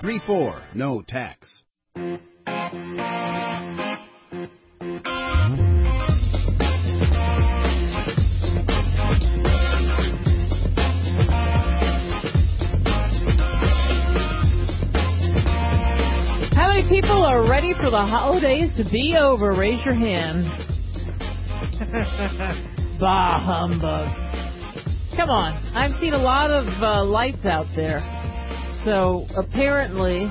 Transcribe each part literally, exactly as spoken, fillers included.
three four, no tax. How many people are ready for the holidays to be over? Raise your hand. Bah, humbug. Come on. I've seen a lot of uh, lights out there. So apparently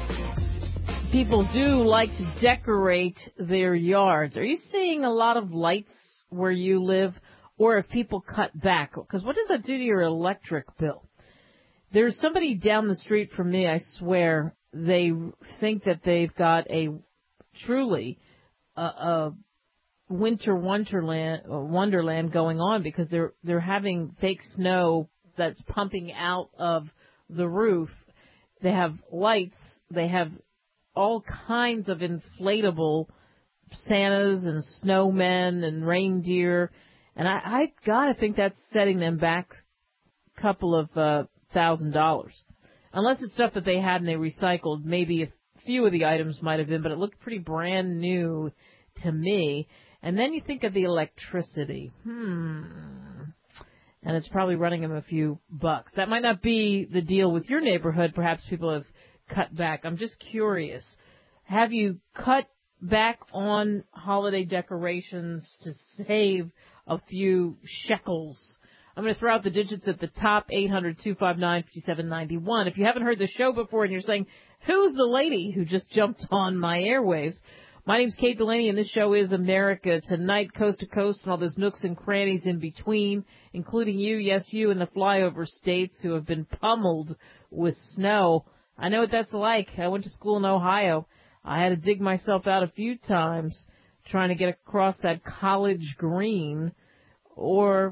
people do like to decorate their yards. Are you seeing a lot of lights where you live, or if people cut back? Because what does that do to your electric bill? There's somebody down the street from me, I swear, they think that they've got a truly a, a winter wonderland wonderland going on, because they're they're having fake snow that's pumping out of the roof. They have lights. They have all kinds of inflatable Santas and snowmen and reindeer, and I, I gotta think that's setting them back a couple of uh, thousand dollars. Unless it's stuff that they had and they recycled. Maybe a few of the items might have been, but it looked pretty brand new to me. And then you think of the electricity. Hmm. And it's probably running them a few bucks. That might not be the deal with your neighborhood. Perhaps people have cut back. I'm just curious. Have you cut back on holiday decorations to save a few shekels? I'm going to throw out the digits at the top, eight hundred, two five nine, five seven nine one. If you haven't heard the show before and you're saying, who's the lady who just jumped on my airwaves? My name's Kate Delaney, and this show is America Tonight, coast to coast, and all those nooks and crannies in between, including you, yes, you, in the flyover states who have been pummeled with snow. I know what that's like. I went to school in Ohio. I had to dig myself out a few times trying to get across that college green, or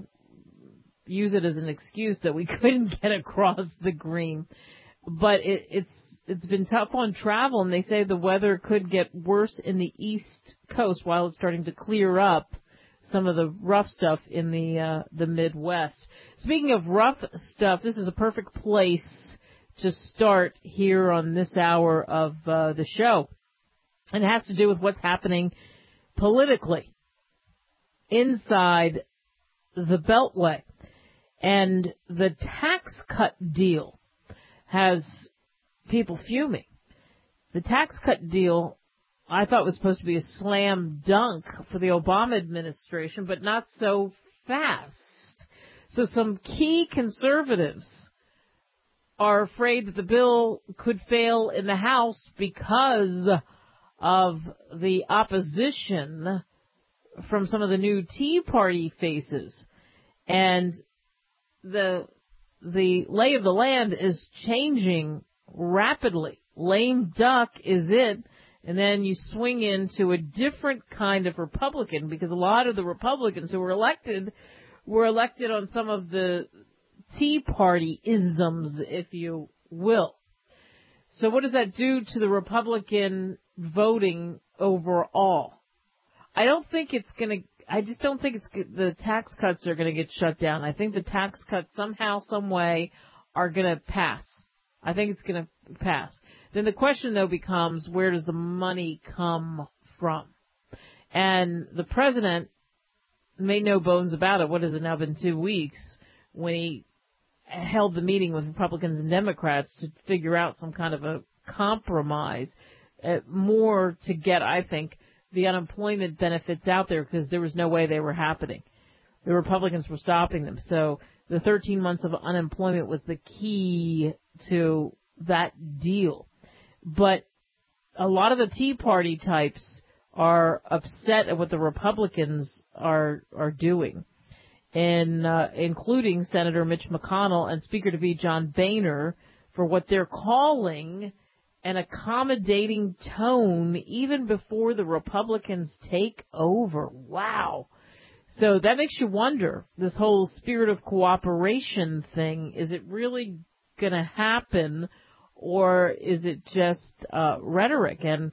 use it as an excuse that we couldn't get across the green. But it, it's it's been tough on travel, and they say the weather could get worse in the East Coast while it's starting to clear up some of the rough stuff in the uh, the Midwest. Speaking of rough stuff, this is a perfect place to start here on this hour of uh, the show. And it has to do with what's happening politically inside the Beltway. And the tax cut deal has people fuming. The tax cut deal, I thought, was supposed to be a slam dunk for the Obama administration, but not so fast. So some key conservatives are afraid that the bill could fail in the House because of the opposition from some of the new Tea Party faces. And the the lay of the land is changing rapidly. Lame duck is it, and then you swing into a different kind of Republican, because a lot of the Republicans who were elected were elected on some of the Tea Party isms, if you will. So what does that do to the Republican voting overall? I don't think it's going to I just don't think it's the tax cuts are going to get shut down. I think the tax cuts somehow, some way, are going to pass. I think it's going to pass. Then the question, though, becomes, where does the money come from? And the president made no bones about it. What has it now been two weeks when he held the meeting with Republicans and Democrats to figure out some kind of a compromise, uh, more to get, I think, the unemployment benefits out there, because there was no way they were happening. The Republicans were stopping them. So the thirteen months of unemployment was the key to that deal. But a lot of the Tea Party types are upset at what the Republicans are are doing, and uh, including Senator Mitch McConnell and Speaker-to-be John Boehner, for what they're calling an accommodating tone even before the Republicans take over. Wow. So that makes you wonder, this whole spirit of cooperation thing, is it really going to happen, or is it just uh, rhetoric? And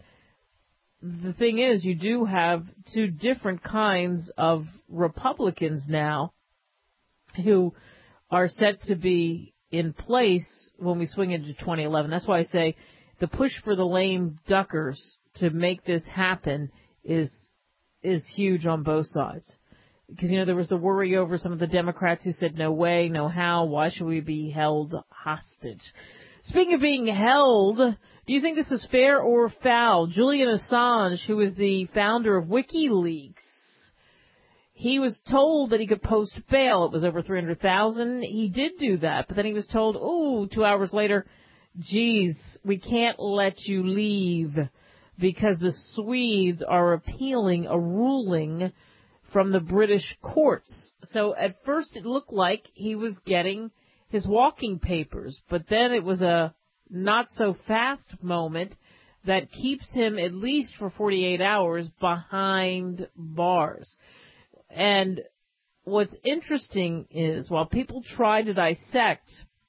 the thing is, you do have two different kinds of Republicans now who are set to be in place when we swing into twenty eleven. That's why I say the push for the lame duckers to make this happen is is huge on both sides. Because, you know, there was the worry over some of the Democrats who said, no way, no how, why should we be held hostage? Speaking of being held, do you think this is fair or foul? Julian Assange, who is the founder of WikiLeaks, he was told that he could post bail. It was over three hundred thousand dollars. He did do that, but then he was told, oh, two hours later, geez, we can't let you leave because the Swedes are appealing a ruling from the British courts. So at first it looked like he was getting his walking papers, but then it was a not-so-fast moment that keeps him, at least for forty-eight hours, behind bars. And what's interesting is, while people try to dissect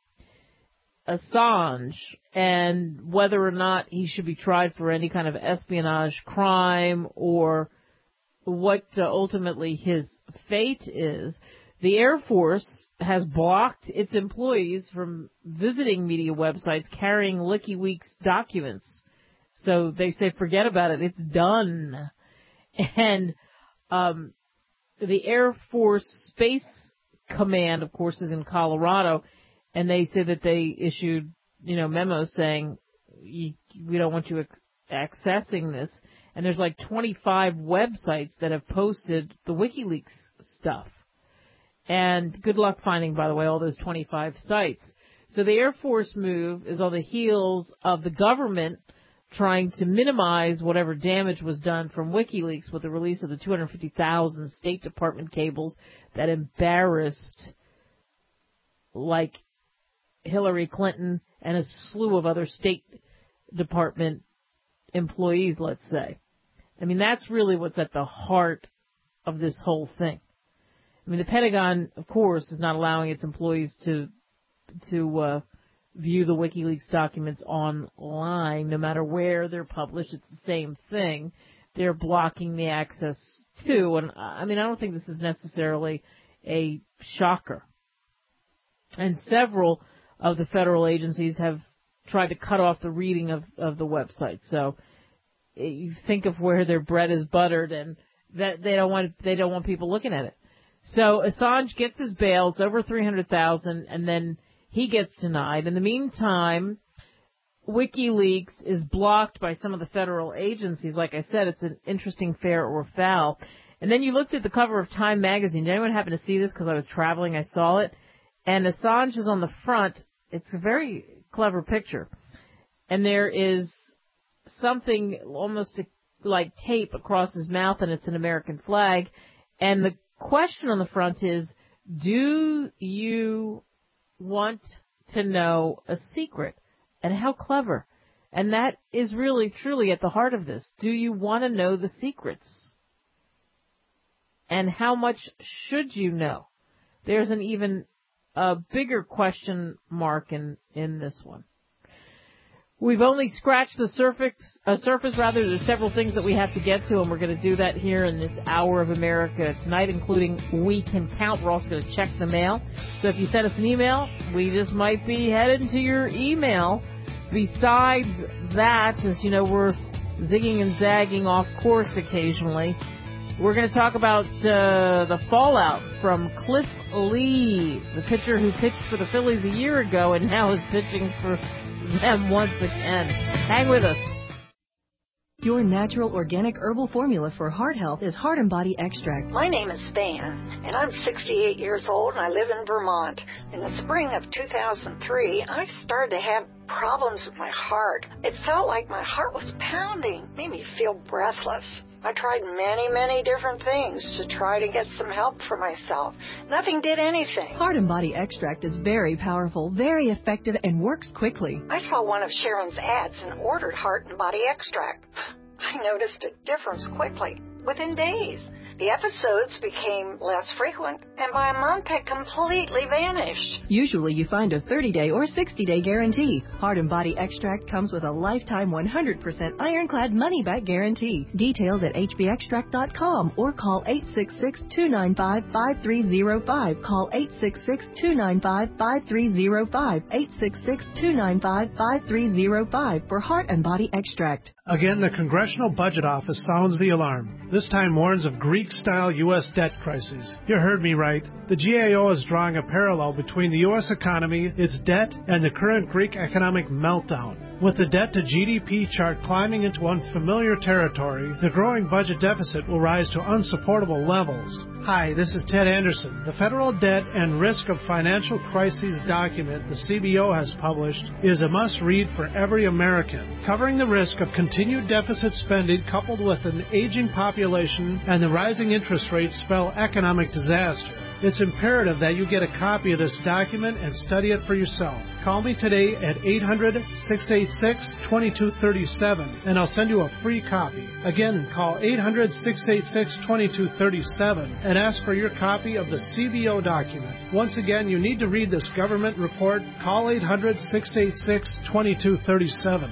Assange and whether or not he should be tried for any kind of espionage crime or what uh, ultimately his fate is, the Air Force has blocked its employees from visiting media websites carrying WikiLeaks documents. So they say, forget about it, it's done. And um, the Air Force Space Command, of course, is in Colorado, and they say that they issued, you know, memos saying, we don't want you ex- accessing this. And there's like twenty-five websites that have posted the WikiLeaks stuff. And good luck finding, by the way, all those twenty-five sites. So the Air Force move is on the heels of the government trying to minimize whatever damage was done from WikiLeaks with the release of the two hundred fifty thousand State Department cables that embarrassed, like, Hillary Clinton and a slew of other State Department employees, let's say. I mean, that's really what's at the heart of this whole thing. I mean, the Pentagon, of course, is not allowing its employees to to uh, view the WikiLeaks documents online, no matter where they're published. It's the same thing. They're blocking the access to, and I mean, I don't think this is necessarily a shocker. And several of the federal agencies have tried to cut off the reading of, of the website. So you think of where their bread is buttered, and that they don't want they don't want people looking at it. So Assange gets his bail. It's over three hundred thousand, and then he gets denied. In the meantime, WikiLeaks is blocked by some of the federal agencies. Like I said, it's an interesting fair or foul. And then you looked at the cover of Time magazine. Did anyone happen to see this? Because I was traveling, I saw it. And Assange is on the front. It's a very clever picture. And there is something almost like tape across his mouth, and it's an American flag. And the question on the front is, do you want to know a secret? And how clever. And that is really, truly at the heart of this. Do you want to know the secrets? And how much should you know? There's an even a bigger question mark in, in this one. We've only scratched the surface, uh, surface rather. There's several things that we have to get to, and we're going to do that here in this hour of America tonight, including We Can Count. We're also going to check the mail. So if you send us an email, we just might be headed to your email. Besides that, as you know, we're zigging and zagging off course occasionally. We're going to talk about uh, the fallout from Cliff Lee, the pitcher who pitched for the Phillies a year ago and now is pitching for them once again. Hang with us. Your natural organic herbal formula for heart health is Heart and Body Extract. My name is Van, and I'm sixty-eight years old, and I live in Vermont. In the spring of two thousand three, I started to have problems with my heart. It felt like my heart was pounding, made me feel breathless. I tried many, many different things to try to get some help for myself. Nothing did anything. Heart and Body Extract is very powerful, very effective, and works quickly. I saw one of Sharon's ads and ordered Heart and Body Extract. I noticed a difference quickly, within days. The episodes became less frequent, and by a month had completely vanished. Usually you find a thirty-day or sixty-day guarantee. Heart and Body Extract comes with a lifetime one hundred percent ironclad money-back guarantee. Details at h b extract dot com or call eight six six, two nine five, five three zero five. Call eight six six, two nine five, five three zero five. eight six six, two nine five, five three zero five for Heart and Body Extract. Again, the Congressional Budget Office sounds the alarm. This time warns of Greek-style U S debt crises. You heard me right. The G A O is drawing a parallel between the U S economy, its debt, and the current Greek economic meltdown. With the debt to G D P chart climbing into unfamiliar territory, the growing budget deficit will rise to unsupportable levels. Hi, this is Ted Anderson. The Federal Debt and Risk of Financial Crises document the C B O has published is a must-read for every American, covering the risk of continued deficit spending coupled with an aging population and the rising interest rates spell economic disaster. It's imperative that you get a copy of this document and study it for yourself. Call me today at eight hundred, six eight six, two two three seven and I'll send you a free copy. Again, call eight hundred, six eight six, two two three seven and ask for your copy of the C B O document. Once again, you need to read this government report. Call eight hundred, six eight six, two two three seven.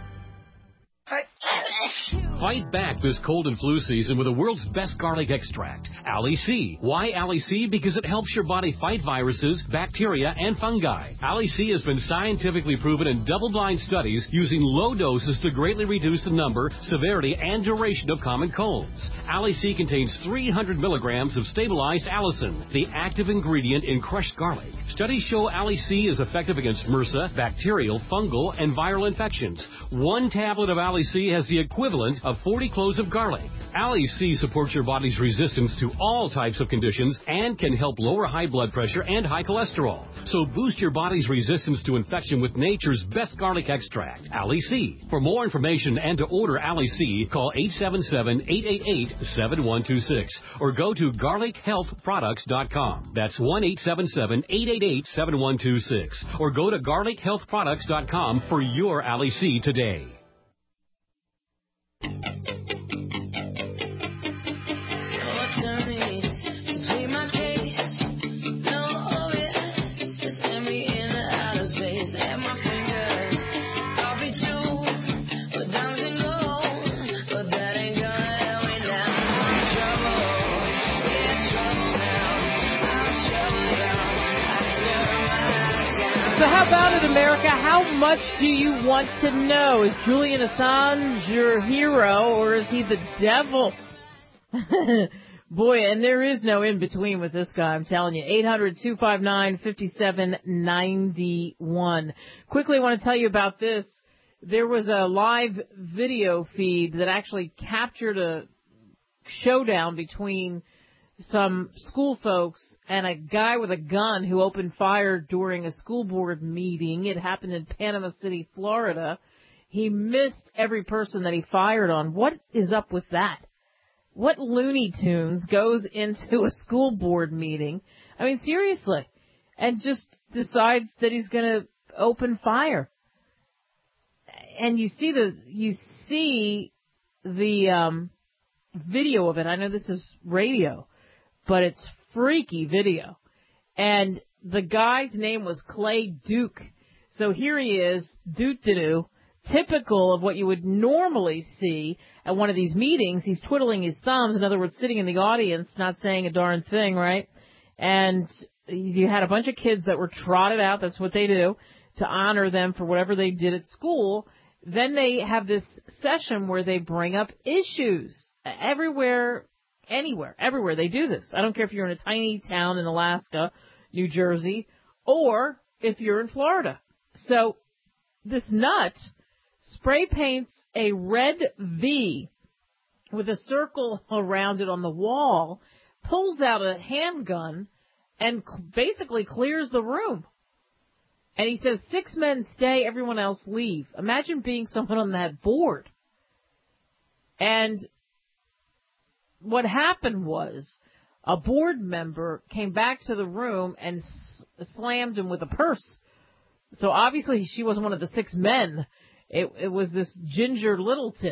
Fight back this cold and flu season with the world's best garlic extract, Ali-C. Why Ali-C? Because it helps your body fight viruses, bacteria, and fungi. Ali-C has been scientifically proven in double-blind studies using low doses to greatly reduce the number, severity, and duration of common colds. Ali-C contains three hundred milligrams of stabilized allicin, the active ingredient in crushed garlic. Studies show Ali-C is effective against MRSA, bacterial, fungal, and viral infections. One tablet of Ali-C has the equivalent of forty cloves of garlic. Ali-C supports your body's resistance to all types of conditions and can help lower high blood pressure and high cholesterol. So boost your body's resistance to infection with nature's best garlic extract, Ali-C. For more information and to order Ali-C, call eight seven seven, eight eight eight, seven one two six or go to garlic health products dot com. That's one eight seven seven, eight eight eight, seven one two six or go to garlic health products dot com for your Ali-C today. So how about it, America? How much do you want to know? Is Julian Assange your hero, or is he the devil? Boy, and there is no in-between with this guy, I'm telling you. eight hundred, two five nine, five seven nine one. Quickly, I want to tell you about this. There was a live video feed that actually captured a showdown between some school folks and a guy with a gun who opened fire during a school board meeting. It happened in Panama City, Florida. He missed every person that he fired on. What is up with that? What Looney Tunes goes into a school board meeting? I mean, seriously. And just decides that he's going to open fire. And you see the, you see the, um, video of it. I know this is radio, but it's freaky video. And the guy's name was Clay Duke. So here he is, doot-de-doo, typical of what you would normally see at one of these meetings. He's twiddling his thumbs, in other words, sitting in the audience, not saying a darn thing, right? And you had a bunch of kids that were trotted out, that's what they do, to honor them for whatever they did at school. Then they have this session where they bring up issues everywhere. Anywhere, everywhere they do this. I don't care if you're in a tiny town in Alaska, New Jersey, or if you're in Florida. So this nut spray paints a red V with a circle around it on the wall, pulls out a handgun, and basically clears the room. And he says, six men stay, everyone else leave. Imagine being someone on that board. And what happened was a board member came back to the room and s- slammed him with a purse. So obviously she wasn't one of the six men. It, it was this Ginger Littleton.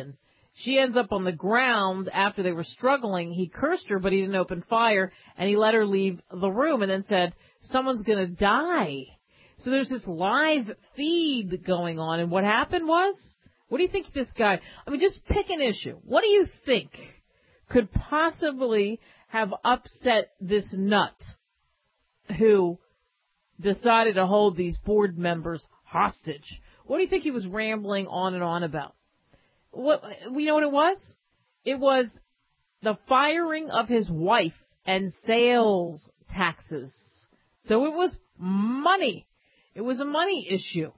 She ends up on the ground after they were struggling. He cursed her, but he didn't open fire, and he let her leave the room and then said, someone's going to die. So there's this live feed going on, and what happened was, what do you think this guy, I mean, just pick an issue. What do you think could possibly have upset this nut who decided to hold these board members hostage? What do you think he was rambling on and on about? What, you know what it was? It was the firing of his wife and sales taxes. So it was money. It was a money issue.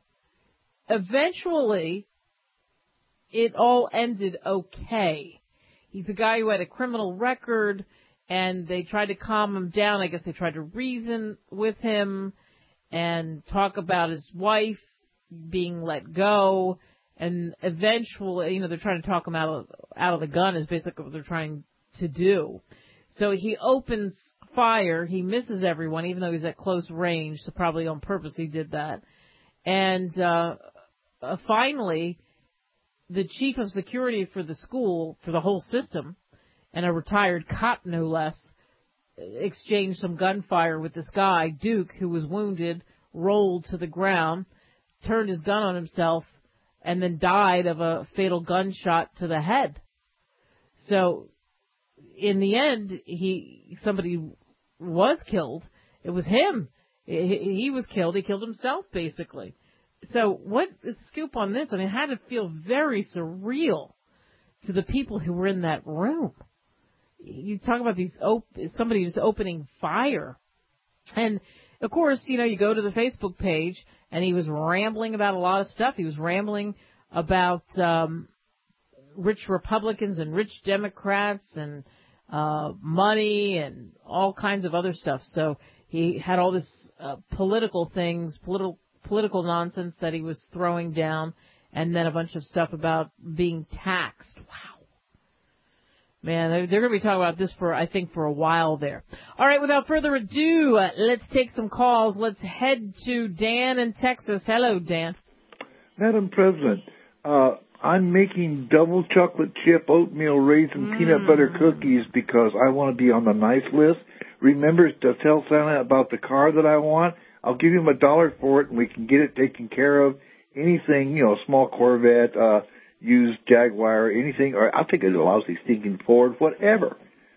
Eventually, it all ended okay. He's a guy who had a criminal record, and they tried to calm him down. I guess they tried to reason with him and talk about his wife being let go. And eventually, you know, they're trying to talk him out of, out of the gun is basically what they're trying to do. So he opens fire. He misses everyone, even though he's at close range. So probably on purpose he did that. And uh, uh, finally, the chief of security for the school, for the whole system, and a retired cop, no less, exchanged some gunfire with this guy, Duke, who was wounded, rolled to the ground, turned his gun on himself, and then died of a fatal gunshot to the head. So, in the end, he somebody was killed. It was him. He, he was killed. He killed himself, basically. So, what is the scoop on this? I mean, it had to feel very surreal to the people who were in that room. You talk about these op- somebody just opening fire. And, of course, you know, you go to the Facebook page, and he was rambling about a lot of stuff. He was rambling about um, rich Republicans and rich Democrats and uh, money and all kinds of other stuff. So he had all this uh, political things, political political nonsense that he was throwing down, and then a bunch of stuff about being taxed. Wow. Man, they're, they're going to be talking about this for, I think, for a while there. All right, without further ado, uh, let's take some calls. Let's head to Dan in Texas. Hello, Dan. Madam President, uh, I'm making double chocolate chip oatmeal raisin mm. peanut butter cookies because I want to be on the nice list. Remember to tell Santa about the car that I want. I'll give him a dollar for it, and we can get it taken care of. Anything, you know, small Corvette, uh, used Jaguar, anything, or I'll take a lousy stinking Ford, whatever.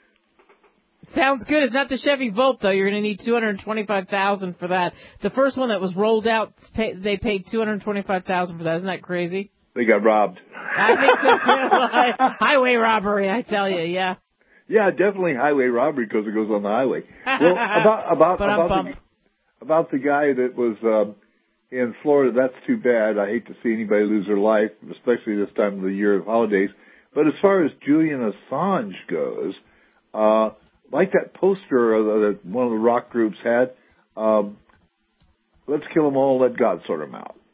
Sounds good. It's not the Chevy Volt, though. You're going to need two hundred twenty-five thousand dollars for that. The first one that was rolled out, they paid two hundred twenty-five thousand dollars for that. Isn't that crazy? They got robbed. I think so, too. Highway robbery, I tell you, yeah. Yeah, definitely highway robbery because it goes on the highway. Well, about about about the, about the guy that was uh, in Florida, that's too bad. I hate to see anybody lose their life, especially this time of the year of holidays. But as far as Julian Assange goes, uh, like that poster that one of the rock groups had, um, let's kill them all, let God sort them out.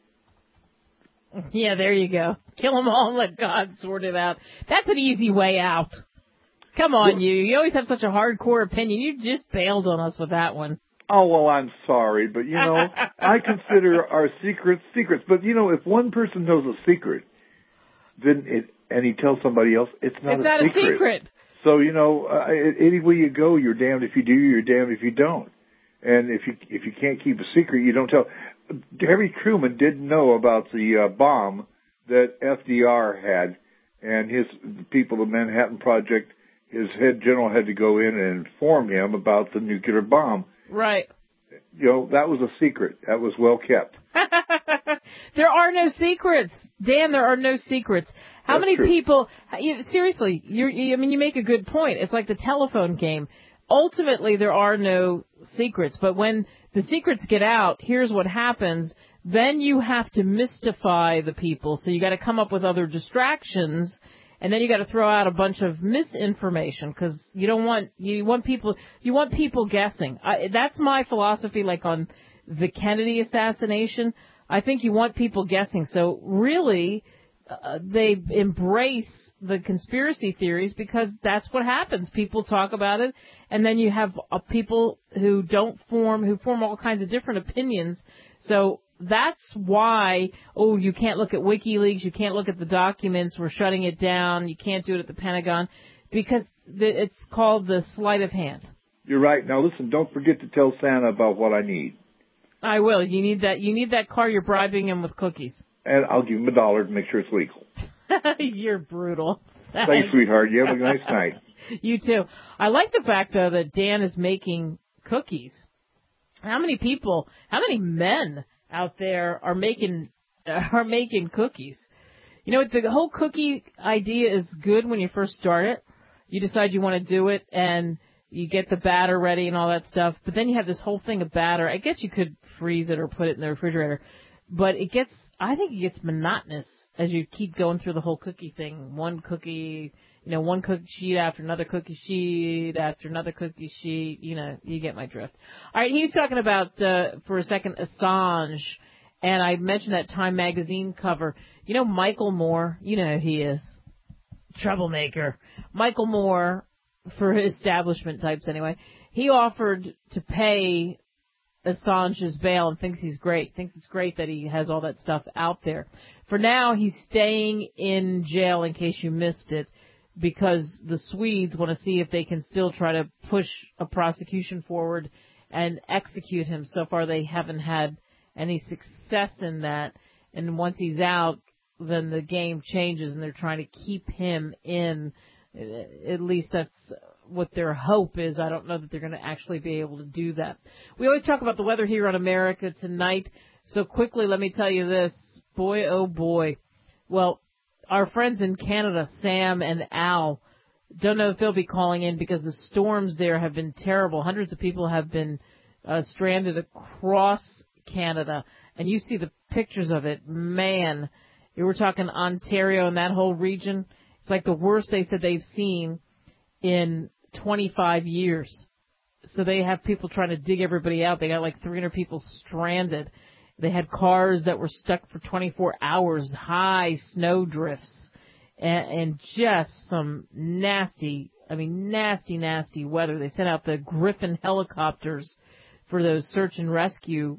Yeah, there you go. Kill them all and let God sort it out. That's an easy way out. Come on, well, you. You always have such a hardcore opinion. You just bailed on us with that one. Oh, well, I'm sorry, but, you know, I consider our secrets secrets. But, you know, if one person knows a secret, then it, and he tells somebody else, it's not, it's a, not secret. a secret. So, you know, uh, any way you go, you're damned if you do, you're damned if you don't. And if you if you can't keep a secret, you don't tell. Harry Truman didn't know about the uh, bomb that F D R had, and his the people of the Manhattan Project, his head general had to go in and inform him about the nuclear bomb. Right. You know, that was a secret. That was well kept. There are no secrets. Dan, there are no secrets. How That's many true. people, you, seriously, you're, you, I mean, you make a good point. It's like the telephone game. Ultimately, there are no secrets. But when the secrets get out, here's what happens. Then you have to mystify the people. So you got to come up with other distractions. And then you got to throw out a bunch of misinformation because you don't want you want people you want people guessing. I, that's my philosophy. Like on the Kennedy assassination, I think you want people guessing. So really, uh, they embrace the conspiracy theories because that's what happens. People talk about it, and then you have uh, people who don't form who form all kinds of different opinions. So that's why, oh, you can't look at WikiLeaks, you can't look at the documents, we're shutting it down, you can't do it at the Pentagon, because it's called the sleight of hand. You're right. Now listen, don't forget to tell Santa about what I need. I will. You need that. You need that car. You're bribing him with cookies. And I'll give him a dollar to make sure it's legal. You're brutal. Thanks. Thanks, sweetheart. You have a nice night. You too. I like the fact, though, that Dan is making cookies. How many people, how many men out there are making uh, are making cookies? You know, the whole cookie idea is good when you first start it. You decide you want to do it, and you get the batter ready and all that stuff. But then you have this whole thing of batter. I guess you could freeze it or put it in the refrigerator. But it gets, I think it gets monotonous as you keep going through the whole cookie thing. One cookie, you know, one cookie sheet after another cookie sheet after another cookie sheet. You know, you get my drift. All right, he's talking about, uh, for a second, Assange. And I mentioned that Time magazine cover. You know, Michael Moore, you know who he is. Troublemaker. Michael Moore, for establishment types anyway, he offered to pay Assange's bail and thinks he's great, thinks it's great that he has all that stuff out there. For now, he's staying in jail in case you missed it, because the Swedes want to see if they can still try to push a prosecution forward and execute him. So far, they haven't had any success in that. And once he's out, then the game changes and they're trying to keep him in. At least that's what their hope is. I don't know that they're going to actually be able to do that. We always talk about the weather here on America Tonight. So quickly, let me tell you this. Boy, oh boy. Well, our friends in Canada, Sam and Al, don't know if they'll be calling in because the storms there have been terrible. Hundreds of people have been uh, stranded across Canada. And you see the pictures of it. Man, you were talking Ontario and that whole region. It's like the worst they said they've seen in twenty-five years. So they have people trying to dig everybody out. They got like three hundred people stranded. They had cars that were stuck for twenty-four hours, high snow drifts, and, and just some nasty, I mean, nasty, nasty weather. They sent out the Griffin helicopters for those search and rescue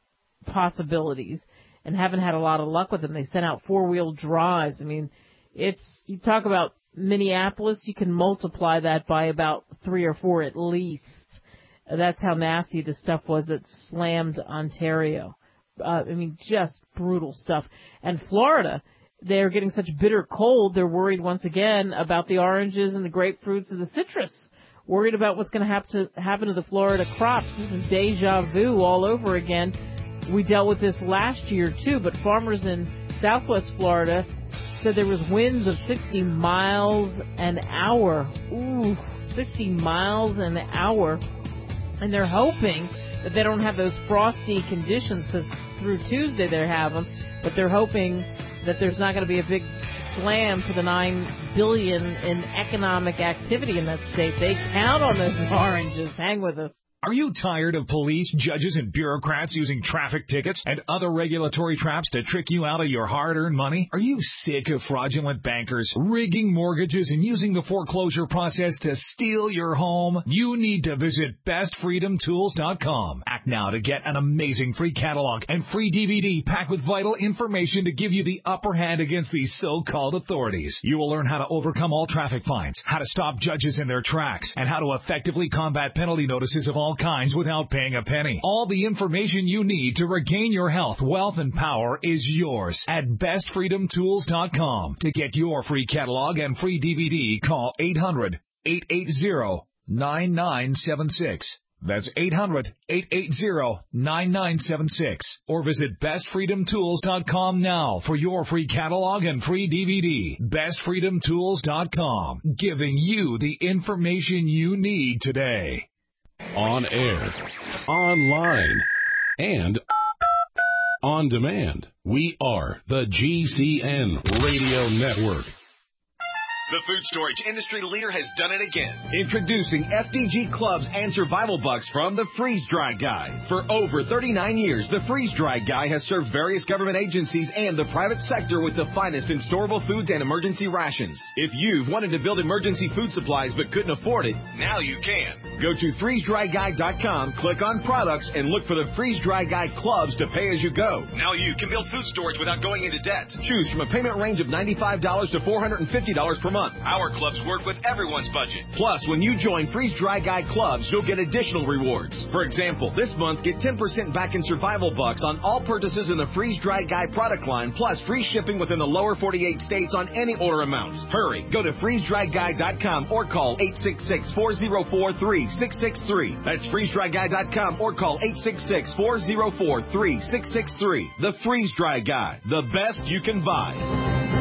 possibilities and haven't had a lot of luck with them. They sent out four-wheel drives. I mean, it's, you talk about Minneapolis, you can multiply that by about three or four at least. That's how nasty the stuff was that slammed Ontario. Uh, I mean, just brutal stuff. And Florida, they're getting such bitter cold, they're worried once again about the oranges and the grapefruits and the citrus. Worried about what's going to have to happen to the Florida crops. This is deja vu all over again. We dealt with this last year too, but farmers in southwest Florida said there was winds of sixty miles an hour. Ooh, sixty miles an hour. And they're hoping that they don't have those frosty conditions because through Tuesday they have them, but they're hoping that there's not going to be a big slam to the nine billion dollars in economic activity in that state. They count on those oranges. Hang with us. Are you tired of police, judges, and bureaucrats using traffic tickets and other regulatory traps to trick you out of your hard-earned money? Are you sick of fraudulent bankers rigging mortgages and using the foreclosure process to steal your home? You need to visit best freedom tools dot com. Act now to get an amazing free catalog and free D V D packed with vital information to give you the upper hand against these so-called authorities. You will learn how to overcome all traffic fines, how to stop judges in their tracks, and how to effectively combat penalty notices of all kinds without paying a penny. All the information you need to regain your health, wealth, and power is yours at best freedom tools dot com. To get your free catalog and free D V D, call eight hundred, eight eight zero, nine nine seven six. That's eight hundred, eight eight zero, nine nine seven six. Or visit best freedom tools dot com now for your free catalog and free D V D. best freedom tools dot com, giving you the information you need today. On air, online, and on demand. We are the G C N Radio Network. The food storage industry leader has done it again. Introducing F D G Clubs and Survival Bucks from the Freeze Dry Guy. For over thirty-nine years, the Freeze Dry Guy has served various government agencies and the private sector with the finest in storable foods and emergency rations. If you've wanted to build emergency food supplies but couldn't afford it, now you can. Go to freeze dry guy dot com, click on products, and look for the Freeze Dry Guy clubs to pay as you go. Now you can build food storage without going into debt. Choose from a payment range of ninety-five dollars to four hundred fifty dollars per month. Our clubs work with everyone's budget. Plus, when you join Freeze Dry Guy clubs, you'll get additional rewards. For example, this month, get ten percent back in survival bucks on all purchases in the Freeze Dry Guy product line, plus free shipping within the lower forty-eight states on any order amount. Hurry, go to freeze dry guy dot com or call eight six six, four zero four, three six six three. That's freeze dry guy dot com or call eight six six, four zero four, three six six three. The Freeze Dry Guy, the best you can buy.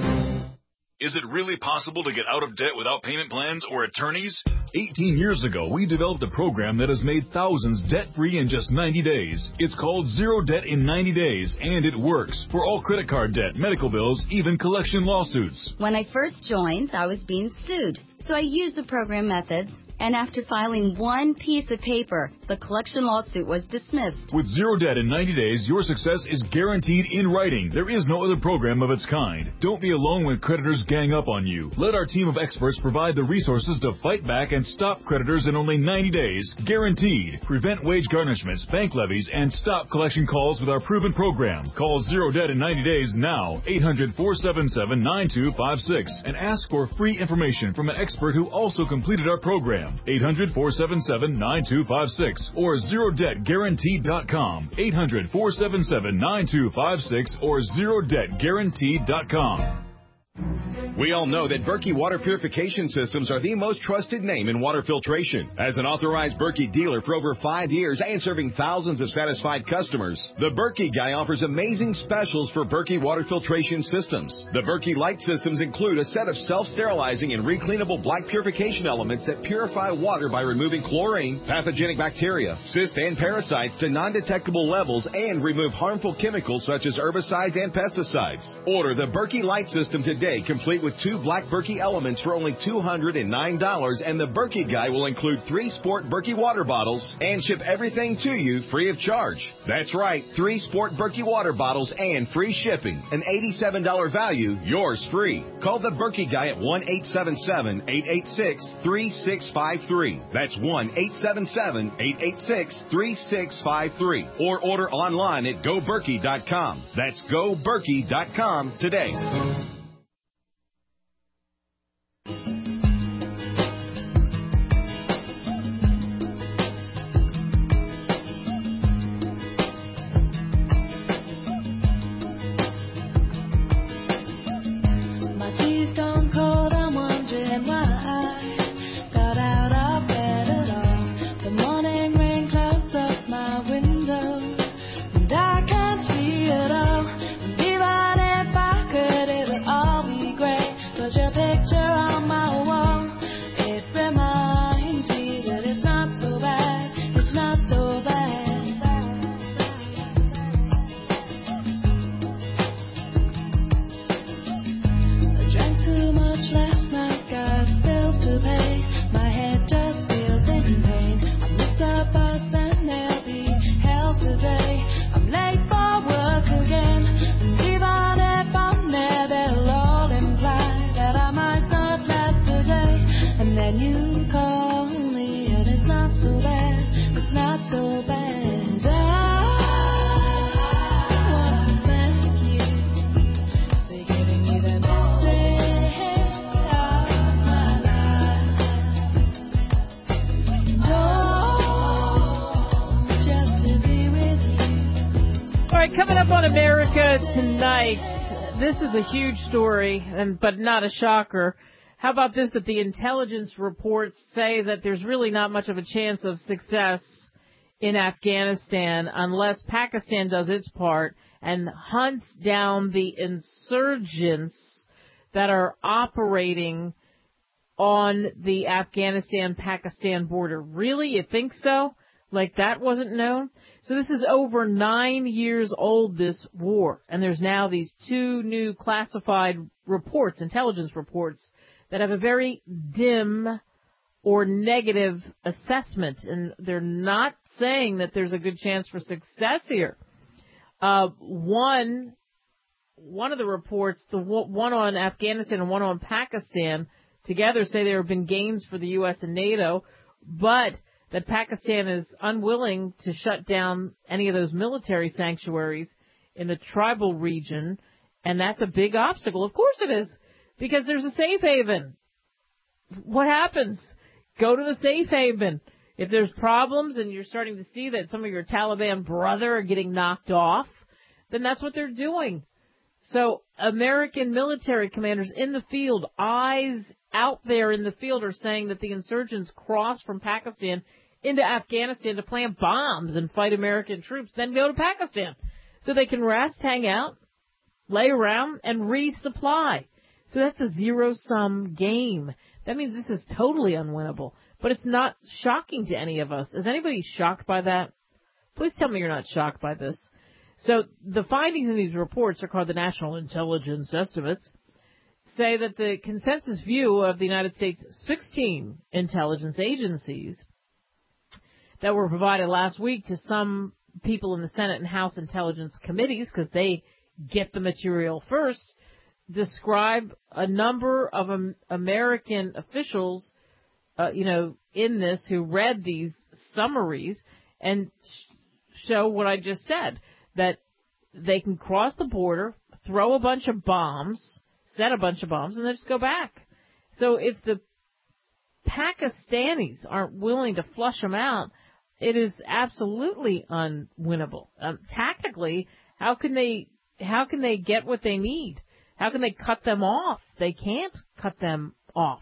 Is it really possible to get out of debt without payment plans or attorneys? eighteen years ago, we developed a program that has made thousands debt-free in just ninety days. It's called Zero Debt in ninety days, and it works for all credit card debt, medical bills, even collection lawsuits. When I first joined, I was being sued, so I used the program methods. And after filing one piece of paper, the collection lawsuit was dismissed. With Zero Debt in ninety days, your success is guaranteed in writing. There is no other program of its kind. Don't be alone when creditors gang up on you. Let our team of experts provide the resources to fight back and stop creditors in only ninety days, guaranteed. Prevent wage garnishments, bank levies, and stop collection calls with our proven program. Call Zero Debt in ninety days now, eight hundred, four seven seven, nine two five six, and ask for free information from an expert who also completed our program. eight hundred, four seven seven, nine two five six or zero debt guaranteed dot com. eight hundred, four seven seven, nine two five six or zero debt guaranteed dot com. We all know that Berkey Water Purification Systems are the most trusted name in water filtration. As an authorized Berkey dealer for over five years and serving thousands of satisfied customers, the Berkey Guy offers amazing specials for Berkey Water Filtration Systems. The Berkey Light Systems include a set of self-sterilizing and recleanable black purification elements that purify water by removing chlorine, pathogenic bacteria, cysts, and parasites to non-detectable levels and remove harmful chemicals such as herbicides and pesticides. Order the Berkey Light System today, complete with two black Berkey elements for only two hundred nine dollars, and the Berkey Guy will include three Sport Berkey water bottles and ship everything to you free of charge. That's right, three Sport Berkey water bottles and free shipping. An eighty-seven dollars value, yours free. Call the Berkey Guy at one eight seven seven, eight eight six, three six five three. That's one eight seven seven, eight eight six, three six five three. Or order online at go berkey dot com. That's go berkey dot com today. This is a huge story, and but not a shocker. How about this, that the intelligence reports say that there's really not much of a chance of success in Afghanistan unless Pakistan does its part and hunts down the insurgents that are operating on the Afghanistan-Pakistan border. Really? You think so? Like that wasn't known? So this is over nine years old, this war, and there's now these two new classified reports, intelligence reports, that have a very dim or negative assessment, and they're not saying that there's a good chance for success here. Uh, one, one of the reports, the one on Afghanistan and one on Pakistan, together say there have been gains for the U S and NATO. but that Pakistan is unwilling to shut down any of those military sanctuaries in the tribal region, and that's a big obstacle. Of course it is, because there's a safe haven. What happens? Go to the safe haven. If there's problems and you're starting to see that some of your Taliban brother are getting knocked off, then that's what they're doing. So American military commanders in the field, eyes out there in the field, are saying that the insurgents crossed from Pakistan into Afghanistan to plant bombs and fight American troops, then go to Pakistan so they can rest, hang out, lay around, and resupply. So that's a zero-sum game. That means this is totally unwinnable. But it's not shocking to any of us. Is anybody shocked by that? Please tell me you're not shocked by this. So the findings in these reports are called the National Intelligence Estimates, say that the consensus view of the United States' sixteen intelligence agencies that were provided last week to some people in the Senate and House Intelligence Committees, because they get the material first, describe a number of um, American officials, uh, you know, in this who read these summaries and sh- show what I just said, that they can cross the border, throw a bunch of bombs, set a bunch of bombs, and then just go back. So if the Pakistanis aren't willing to flush them out, it is absolutely unwinnable. Um, tactically, how can they how can they get what they need? How can they cut them off? They can't cut them off.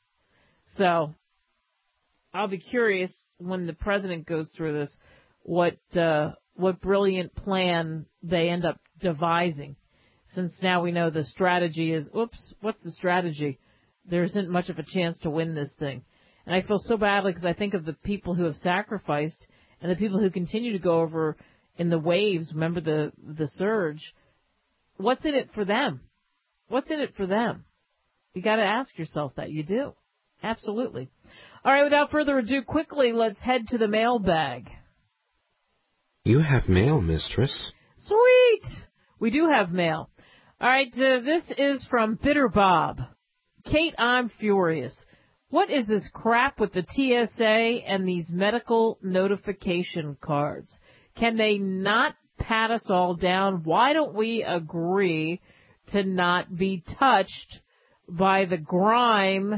So I'll be curious when the president goes through this, what uh, what brilliant plan they end up devising. Since now we know the strategy is, oops, what's the strategy? There isn't much of a chance to win this thing. And I feel so badly because I think of the people who have sacrificed and the people who continue to go over in the waves. Remember the the surge? What's in it for them? What's in it for them? You got to ask yourself that. You do. Absolutely. All right, without further ado, quickly, let's head to the mailbag. You have mail, mistress. Sweet. We do have mail. All right, uh, this is from Bitter Bob. Kate, I'm furious. What is this crap with the T S A and these medical notification cards? Can they not pat us all down? Why don't we agree to not be touched by the grime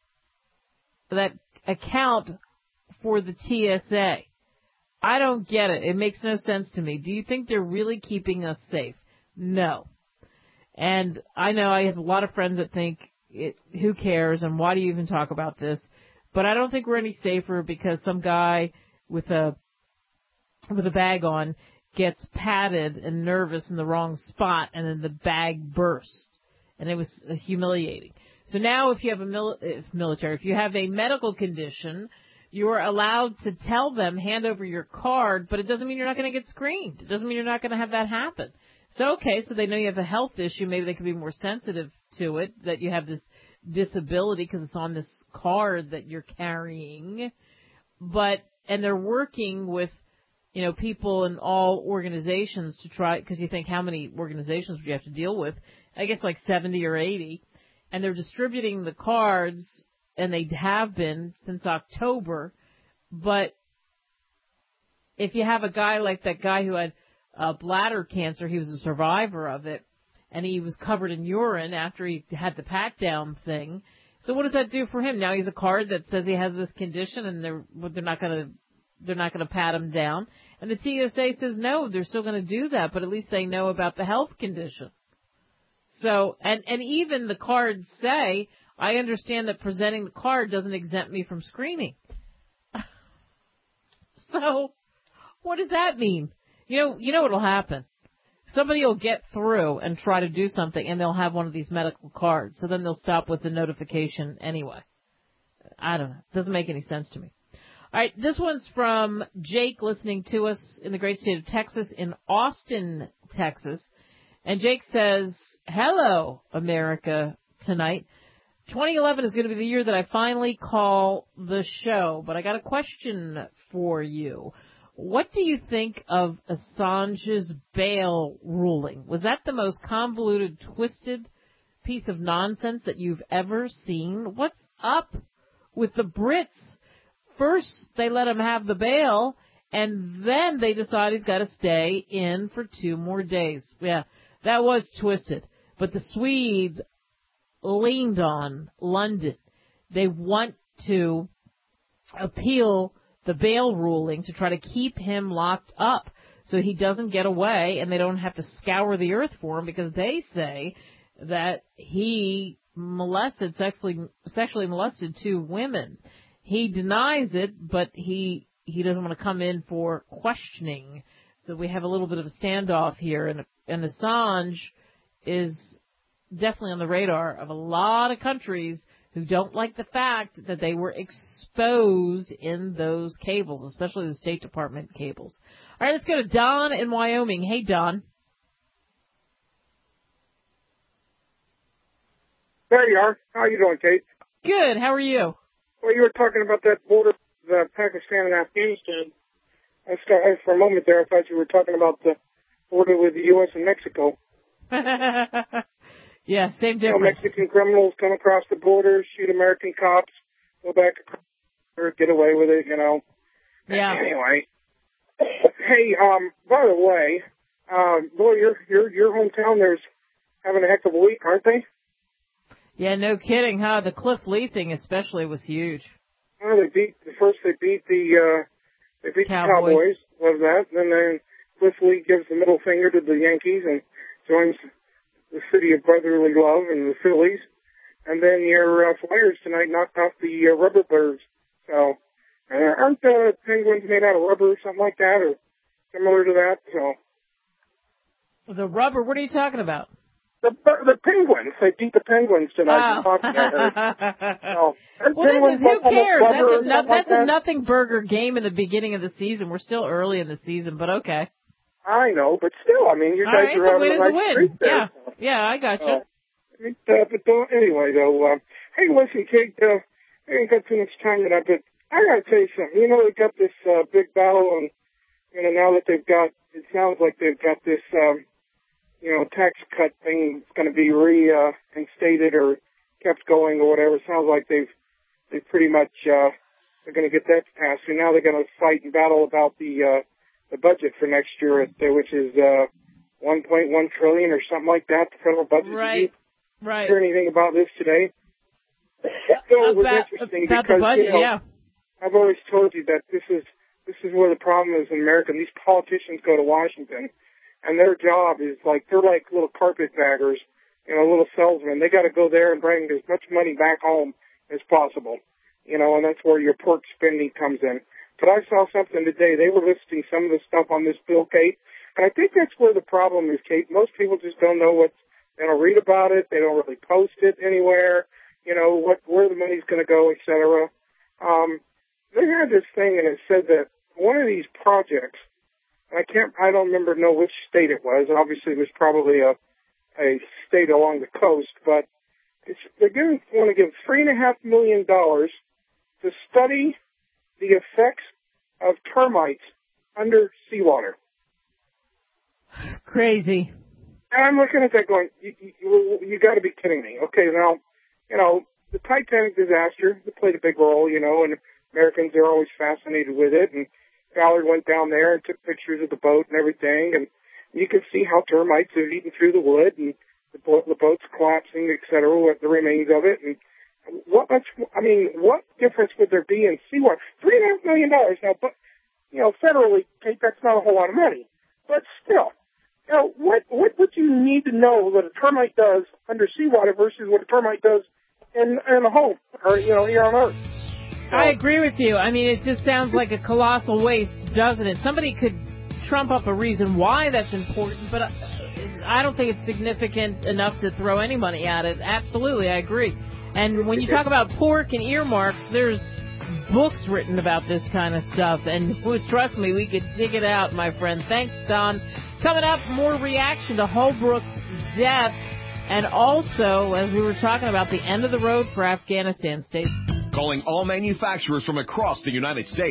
that account for the T S A? I don't get it. It makes no sense to me. Do you think they're really keeping us safe? No. And I know I have a lot of friends that think, it, who cares and why do you even talk about this? But I don't think we're any safer because some guy with a with a bag on gets patted and nervous in the wrong spot and then the bag bursts. And it was humiliating. So now if you have a mil- if military, if you have a medical condition, you're allowed to tell them, hand over your card, but it doesn't mean you're not going to get screened. It doesn't mean you're not going to have that happen. So, okay, so they know you have a health issue. Maybe they could be more sensitive to it, that you have this disability because it's on this card that you're carrying. But, and they're working with, you know, people in all organizations to try, because you think how many organizations would you have to deal with? I guess like seventy or eighty. And they're distributing the cards, and they have been since October. But if you have a guy like that guy who had uh, bladder cancer, he was a survivor of it, and he was covered in urine after he had the pat-down thing. So what does that do for him? Now he's a card that says he has this condition, and they're they're not going to they're not going to pat him down. And the T S A says no, they're still going to do that, but at least they know about the health condition. So, and and even the cards say, I understand that presenting the card doesn't exempt me from screening. So, what does that mean? You know, you know what'll happen. Somebody will get through and try to do something, and they'll have one of these medical cards. So then they'll stop with the notification anyway. I don't know. It doesn't make any sense to me. All right, this one's from Jake, listening to us in the great state of Texas, in Austin, Texas. And Jake says, hello, America, tonight. twenty eleven is going to be the year that I finally call the show, but I got a question for you. What do you think of Assange's bail ruling? Was that the most convoluted, twisted piece of nonsense that you've ever seen? What's up with the Brits first they let him have the bail, and then they decide he's got to stay in for two more days. Yeah, that was twisted. But the Swedes leaned on London. They want to appeal the bail ruling to try to keep him locked up so he doesn't get away and they don't have to scour the earth for him, because they say that he molested, sexually, sexually molested two women. He denies it, but he he doesn't want to come in for questioning. So we have a little bit of a standoff here, and, and Assange is definitely on the radar of a lot of countries who don't like the fact that they were exposed in those cables, especially the State Department cables. All right, let's go to Don in Wyoming. Hey, Don. There you are. How are you doing, Kate? Good. How are you? Well, you were talking about that border, the Pakistan and Afghanistan. I started, for a moment there, I thought you were talking about the border with the U S and Mexico. Yeah, same difference. You know, Mexican criminals come across the border, shoot American cops, go back across the border, get away with it, you know. Yeah. Anyway. Hey, um, by the way, um, boy, your your your hometown there's having a heck of a week, aren't they? Yeah, no kidding, huh? The Cliff Lee thing especially was huge. Well, they beat, first they beat the, uh, they beat Cowboys. the Cowboys, love that, and then Cliff Lee gives the middle finger to the Yankees and joins the city of brotherly love and the Phillies. And then your uh, Flyers tonight knocked off the uh, Rubber Birds. So, uh, aren't the Penguins made out of rubber or something like that, or similar to that? So, the rubber, what are you talking about? The the Penguins. They beat the Penguins tonight. Oh. so, well, Penguins listen, who cares? That's, a, no, that's like a that. nothing burger game in the beginning of the season. We're still early in the season, but okay. I know, but still, I mean, you All guys right, are a win having is a a nice win. streak there. Yeah, So. yeah, I got you. Uh, it, uh, but uh, anyway, though, uh, hey, listen, Kate, uh, I ain't got too much time tonight, but I got to tell you something. You know, they got this uh, big battle, and you know, now that they've got, it sounds like they've got this, um, you know, tax cut thing going to be reinstated uh, or kept going or whatever. It sounds like they've they pretty much uh, they're going to get that passed. So now they're going to fight and battle about the uh, the budget for next year, which is uh, one point one trillion or something like that. The federal budget. Right. Did you right. hear anything about this today? So it was about, interesting about because the budget, you know, yeah. I've always told you that this is this is where the problem is in America. These politicians go to Washington, and their job is like they're like little carpetbaggers, you know, little salesmen. They got to go there and bring as much money back home as possible, you know, and that's where your pork spending comes in. But I saw something today. They were listing some of the stuff on this bill, Kate, and I think that's where the problem is, Kate. Most people just don't know what they don't read about it. They don't really post it anywhere. You know what where the money's going to go, et cetera. Um, they had this thing, and it said that one of these projects. I can't. I don't remember know which state it was. Obviously, it was probably a a state along the coast, but it's, they're going to want to give three and a half million dollars to study the effects of termites under seawater. Crazy. And I'm looking at that going, you, you, you got to be kidding me. Okay, now, you know, the Titanic disaster, it played a big role, you know, and Americans are always fascinated with it. And Valerie went down there and took pictures of the boat and everything. And you can see how termites have eaten through the wood and the, boat, the boat's collapsing, et cetera, with the remains of it. And what much, I mean, what difference would there be in seawater? Three and a half million dollars. Now, but, you know, federally, Kate, that's not a whole lot of money. But still, you know, what, what would you need to know that a termite does under seawater versus what a termite does in, in a home or, you know, here on Earth? So, I agree with you. I mean, it just sounds like a colossal waste, doesn't it? Somebody could trump up a reason why that's important, but I don't think it's significant enough to throw any money at it. Absolutely, I agree. And when you talk about pork and earmarks, there's books written about this kind of stuff. And trust me, we could dig it out, my friend. Thanks, Don. Coming up, more reaction to Holbrook's death. And also, as we were talking about, the end of the road for Afghanistan. State. Calling all manufacturers from across the United States.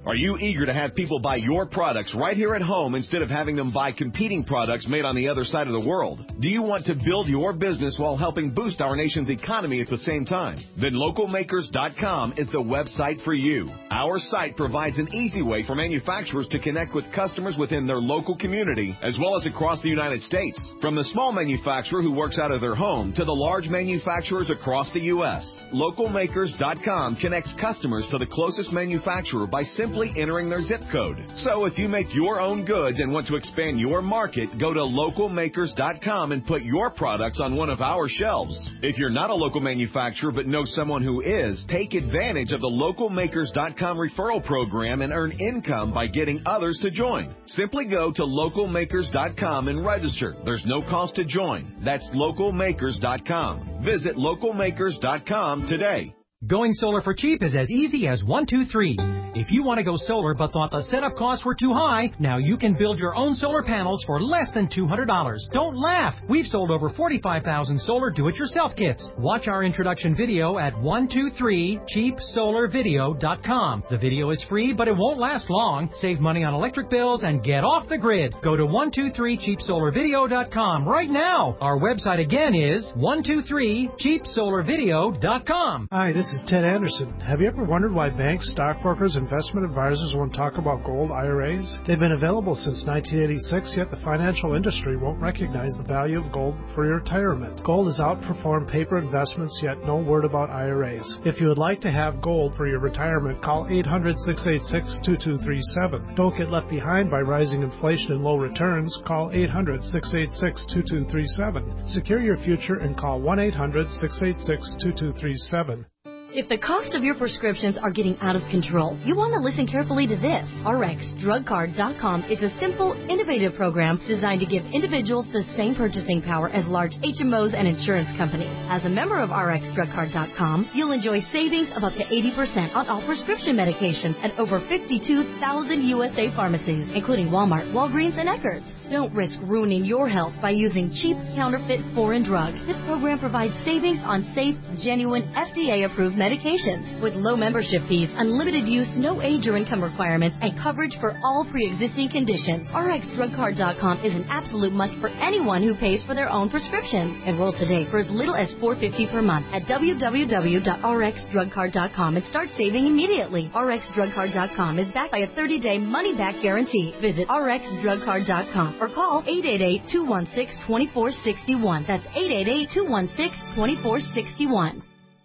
Are you eager to have people buy your products right here at home instead of having them buy competing products made on the other side of the world? Do you want to build your business while helping boost our nation's economy at the same time? Then local makers dot com is the website for you. Our site provides an easy way for manufacturers to connect with customers within their local community as well as across the United States. From the small manufacturer who works out of their home to the large manufacturers across the U S, local makers dot com connects customers to the closest manufacturer by simply entering their zip code. So if you make your own goods and want to expand your market, go to local makers dot com and put your products on one of our shelves. If you're not a local manufacturer but know someone who is, take advantage of the local makers dot com referral program and earn income by getting others to join. Simply go to local makers dot com and register. There's no cost to join. That's local makers dot com. Visit local makers dot com today. Going solar for cheap is as easy as one, two, three. If you want to go solar but thought the setup costs were too high, now you can build your own solar panels for less than two hundred dollars. Don't laugh! We've sold over forty-five thousand solar do-it-yourself kits. Watch our introduction video at one two three cheap solar video dot com. The video is free, but it won't last long. Save money on electric bills and get off the grid. Go to one two three cheap solar video dot com right now. Our website again is one two three cheap solar video dot com. Hi, this is Ted Anderson. Have you ever wondered why banks, stockbrokers, investment advisors won't talk about gold I R As? They've been available since nineteen eighty-six, yet the financial industry won't recognize the value of gold for your retirement. Gold has outperformed paper investments, yet no word about I R As. If you would like to have gold for your retirement, call eight hundred, six eight six, two two three seven. Don't get left behind by rising inflation and low returns. Call eight hundred, six eight six, two two three seven. Secure your future and call one eight hundred, six eight six, two two three seven. If the cost of your prescriptions are getting out of control, you want to listen carefully to this. R X drug card dot com is a simple, innovative program designed to give individuals the same purchasing power as large H M Os and insurance companies. As a member of R X drug card dot com, you'll enjoy savings of up to eighty percent on all prescription medications at over fifty-two thousand U S A pharmacies, including Walmart, Walgreens, and Eckerd's. Don't risk ruining your health by using cheap, counterfeit, foreign drugs. This program provides savings on safe, genuine, F D A-approved medications with low membership fees, unlimited use, no age or income requirements, and coverage for all pre-existing conditions. R X drug card dot com is an absolute must for anyone who pays for their own prescriptions. Enroll today for as little as four dollars and fifty cents per month at w w w dot r x drug card dot com and start saving immediately. R X drug card dot com is backed by a thirty-day money-back guarantee. Visit R X drug card dot com or call eight eight eight, two one six, two four six one. That's eight eight eight, two one six, two four six one.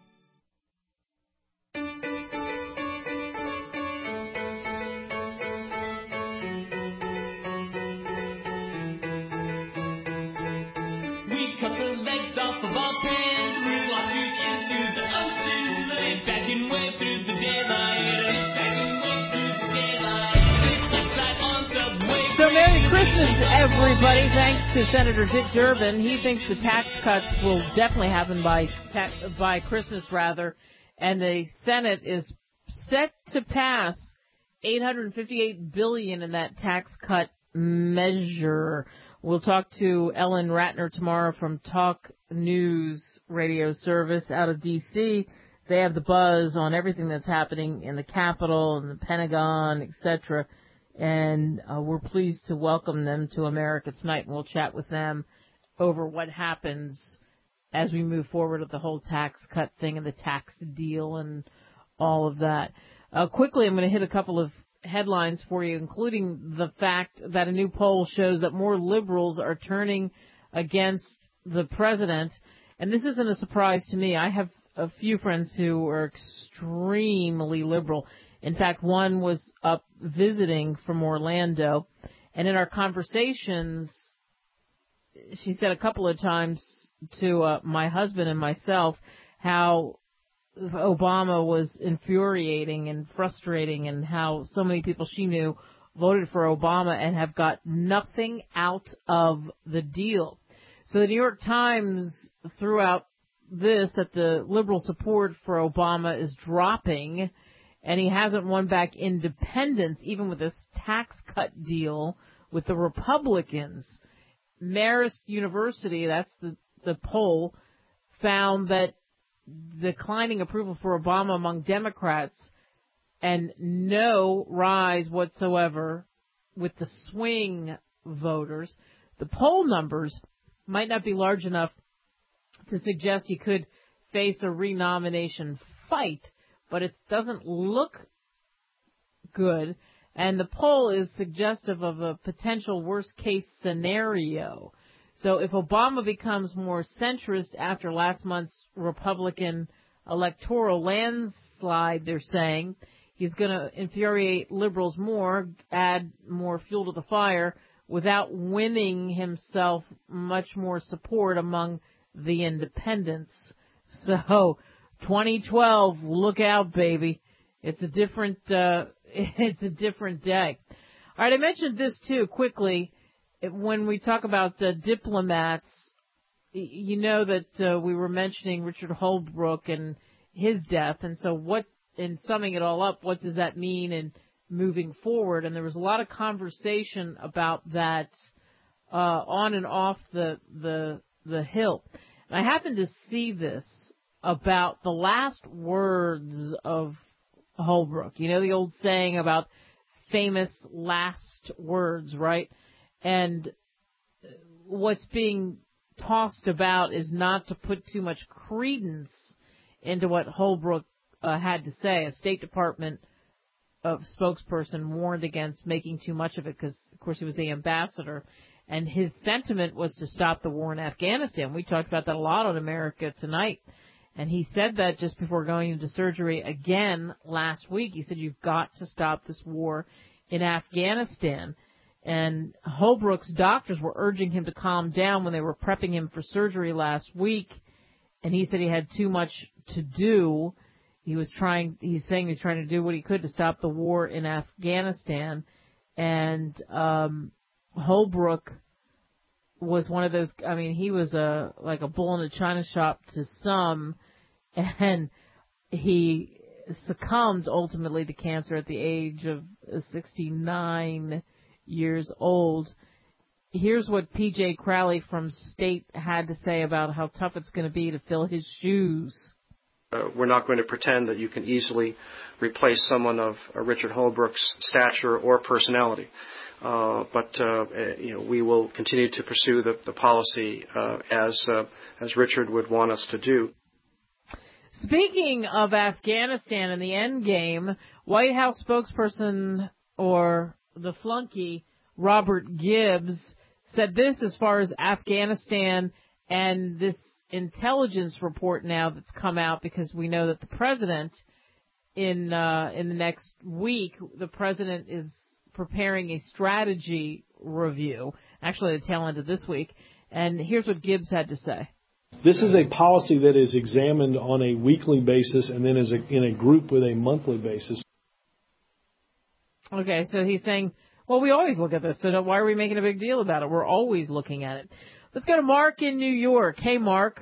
So Merry Christmas, everybody. Thanks to Senator Dick Durbin. He thinks the tax cuts will definitely happen by tax, by Christmas, rather. And the Senate is set to pass eight hundred fifty-eight billion dollars in that tax cut measure. We'll talk to Ellen Ratner tomorrow from Talk News radio service out of D C They have the buzz on everything that's happening in the Capitol and the Pentagon, et cetera. And uh, we're pleased to welcome them to America Tonight, and we'll chat with them over what happens as we move forward with the whole tax cut thing and the tax deal and all of that. Uh, quickly, I'm going to hit a couple of headlines for you, including the fact that a new poll shows that more liberals are turning against the president. And this isn't a surprise to me. I have a few friends who are extremely liberal. In fact, one was up visiting from Orlando, and in our conversations, she said a couple of times to uh, my husband and myself how Obama was infuriating and frustrating, and how so many people she knew voted for Obama and have got nothing out of the deal. So the New York Times threw out this, that the liberal support for Obama is dropping, and he hasn't won back independents, even with this tax cut deal with the Republicans. Marist University, that's the, the poll, found that declining approval for Obama among Democrats and no rise whatsoever with the swing voters. The poll numbers might not be large enough to suggest he could face a renomination fight, but it doesn't look good, and the poll is suggestive of a potential worst-case scenario. So if Obama becomes more centrist after last month's Republican electoral landslide, they're saying, he's going to infuriate liberals more, add more fuel to the fire, without winning himself much more support among the independents. So twenty twelve, look out, baby. It's a different, uh, it's a different day. All right, I mentioned this too quickly. When we talk about uh, diplomats, you know that uh, we were mentioning Richard Holbrooke and his death. And so what, in summing it all up, what does that mean in moving forward? And there was a lot of conversation about that uh, on and off the, the, the Hill. And I happened to see this about the last words of Holbrooke. You know the old saying about famous last words, right? And what's being tossed about is not to put too much credence into what Holbrooke uh, had to say. A State Department uh, spokesperson warned against making too much of it because, of course, he was the ambassador. And his sentiment was to stop the war in Afghanistan. We talked about that a lot on America Tonight. And he said that just before going into surgery again last week. He said, you've got to stop this war in Afghanistan. And Holbrooke's doctors were urging him to calm down when they were prepping him for surgery last week. And he said he had too much to do. He was trying, he's saying he's trying to do what he could to stop the war in Afghanistan. And um, Holbrooke was one of those, I mean, he was a like a bull in a china shop to some. And he succumbed ultimately to cancer at the age of sixty-nine years old. Here's what P J Crowley from State had to say about how tough it's going to be to fill his shoes. Uh, we're not going to pretend that you can easily replace someone of uh, Richard Holbrooke's stature or personality. Uh, but uh, you know, we will continue to pursue the, the policy uh, as uh, as Richard would want us to do. Speaking of Afghanistan and the end game, White House spokesperson or the flunky Robert Gibbs said this as far as Afghanistan and this intelligence report now that's come out, because we know that the president in uh, in the next week, the president is preparing a strategy review, actually the tail end of this week. And here's what Gibbs had to say. This is a policy that is examined on a weekly basis and then is a, in a group with a monthly basis. Okay, so he's saying, well, we always look at this, so why are we making a big deal about it? We're always looking at it. Let's go to Mark in New York. Hey, Mark.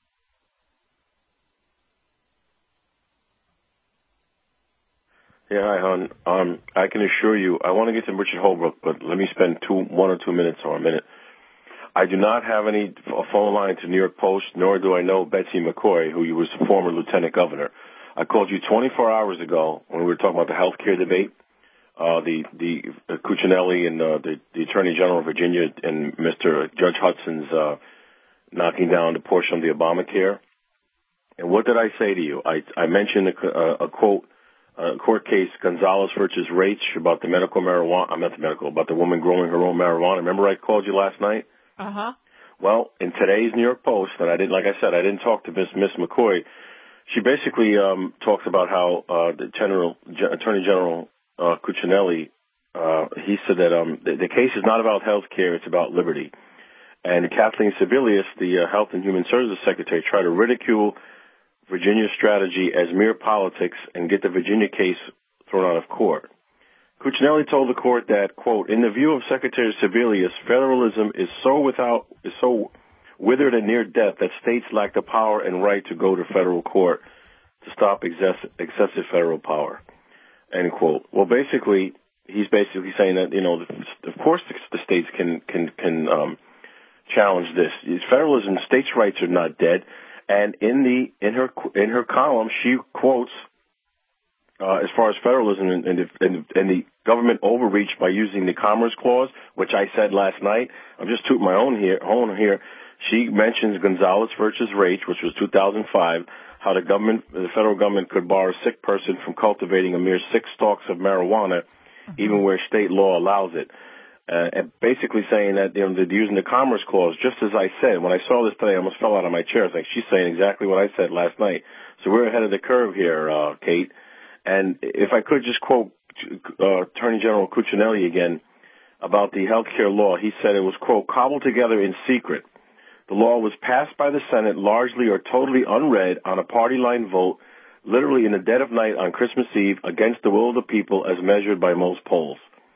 Yeah, hi, hon. Um, I can assure you, I want to get to Richard Holbrooke, but let me spend two, one or two minutes or a minute. I do not have any phone line to New York Post, nor do I know Betsy McCoy, who was a former lieutenant governor. I called you twenty-four hours ago when we were talking about the health care debate. Uh, the, the, uh, Cuccinelli and, uh, the, the Attorney General of Virginia and Mister Judge Hudson's, uh, knocking down the portion of the Obamacare. And what did I say to you? I, I mentioned a, a, a quote, a court case, Gonzalez versus Raich, about the medical marijuana, I'm not the medical, about the woman growing her own marijuana. Remember I called you last night? Uh-huh. Well, in today's New York Post, and I didn't, like I said, I didn't talk to Miss Miss McCoy. She basically, um, talks about how, uh, the General, G- Attorney General, Uh, Cuccinelli, uh, he said that um, the, the case is not about health care, it's about liberty. And Kathleen Sebelius, the uh, Health and Human Services Secretary, tried to ridicule Virginia's strategy as mere politics and get the Virginia case thrown out of court. Cuccinelli told the court that, quote, in the view of Secretary Sebelius, federalism is so without, is so withered and near death that states lack the power and right to go to federal court to stop excess, excessive federal power. End quote. Well, basically, he's basically saying that, you know, of course the states can can can um, challenge this. Federalism, states' rights are not dead. And in the in her in her column, she quotes uh, as far as federalism and, and, and, and the government overreach by using the Commerce Clause, which I said last night. I'm just tooting my own here. Own here. She mentions Gonzalez versus Raich, which was two thousand five, how the government, the federal government could bar a sick person from cultivating a mere six stalks of marijuana, mm-hmm. even where state law allows it. Uh, and basically saying that, you know, they're using the Commerce Clause, just as I said. When I saw this today, I almost fell out of my chair. I was like, she's saying exactly what I said last night. So we're ahead of the curve here, uh, Kate. And if I could just quote uh, Attorney General Cuccinelli again about the health care law, he said it was, quote, cobbled together in secret. The law was passed by the Senate largely or totally unread on a party line vote, literally in the dead of night on Christmas Eve against the will of the people as measured by most polls.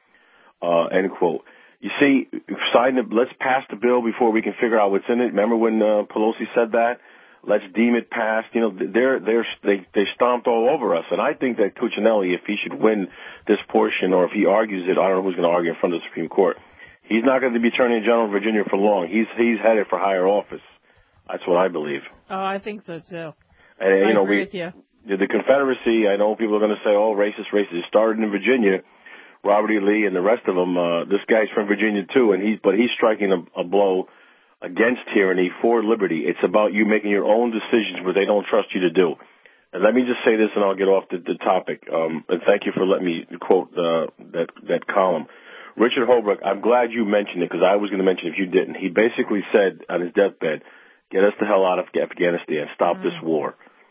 Uh, end quote. You see, sign the, let's pass the bill before we can figure out what's in it. Remember when uh, Pelosi said that? Let's deem it passed. You know, they're, they're, they, they stomped all over us. And I think that Cuccinelli, if he should win this portion or if he argues it, I don't know who's going to argue in front of the Supreme Court. He's not going to be Attorney General of Virginia for long. He's, he's headed for higher office. That's what I believe. Oh, I think so too. And, I you know, agree we, with you. The Confederacy, I know people are going to say, oh, racist, racist. It started in Virginia. Robert E. Lee and the rest of them, uh, this guy's from Virginia too, and he's, but he's striking a, a blow against tyranny for liberty. It's about you making your own decisions where they don't trust you to do. And let me just say this and I'll get off the, the topic. Um, and thank you for letting me quote, uh, that, that column. Richard Holbrooke, I'm glad you mentioned it because I was going to mention it if you didn't. He basically said on his deathbed, get us the hell out of Afghanistan, stop mm. this war.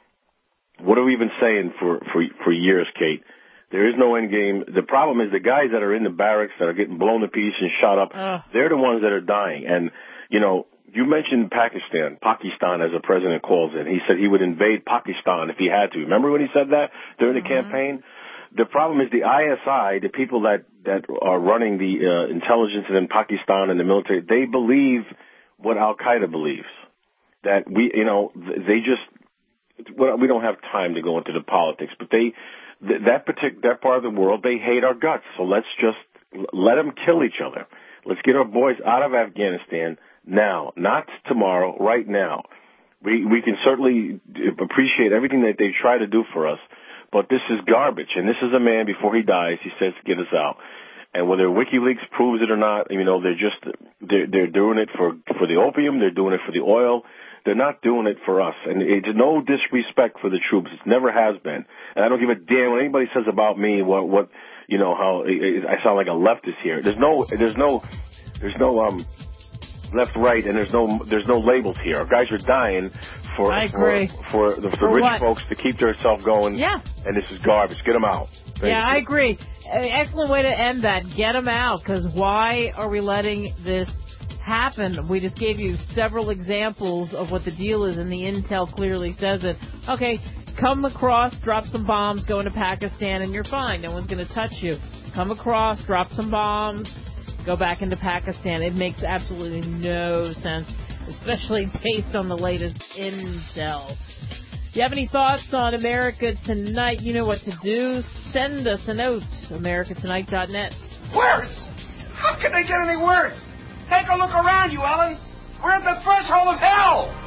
What have we been saying for, for, for years, Kate? There is no end game. The problem is the guys that are in the barracks that are getting blown to pieces and shot up, uh. they're the ones that are dying. And, you know, you mentioned Pakistan, Pakistan as the president calls it. He said he would invade Pakistan if he had to. Remember when he said that during mm-hmm. the campaign? The problem is the I S I, the people that, that are running the uh, intelligence in Pakistan and the military, they believe what Al-Qaeda believes. That we, you know, they just, well, we don't have time to go into the politics, but they, that particular, that part of the world, they hate our guts. So let's just let them kill each other. Let's get our boys out of Afghanistan now, not tomorrow, right now. We, we can certainly appreciate everything that they try to do for us. But this is garbage, and this is a man, before he dies, he says, get us out. And whether WikiLeaks proves it or not, you know, they're just, they're, they're doing it for, for the opium, they're doing it for the oil, they're not doing it for us. And it's no disrespect for the troops, it never has been. And I don't give a damn what anybody says about me, what, what, you know, how, I sound like a leftist here. There's no, there's no, there's no, um, left, right, and there's no, there's no labels here. Our guys are dying for, I agree. for, for the, for rich what? folks to keep themselves going. Yeah. And this is garbage. Get them out. Thank yeah, you. I agree. Uh, excellent way to end that. Get them out, because why are we letting this happen? We just gave you several examples of what the deal is, and the intel clearly says it. Okay, come across, drop some bombs, go into Pakistan, and you're fine. No one's going to touch you. Come across, drop some bombs, go back into Pakistan. It makes absolutely no sense, especially based on the latest intel. If you have any thoughts on America Tonight, you know what to do. Send us a note, america tonight dot net. Worse? How can they get any worse? Take a look around you, Ellen. We're at the threshold of hell.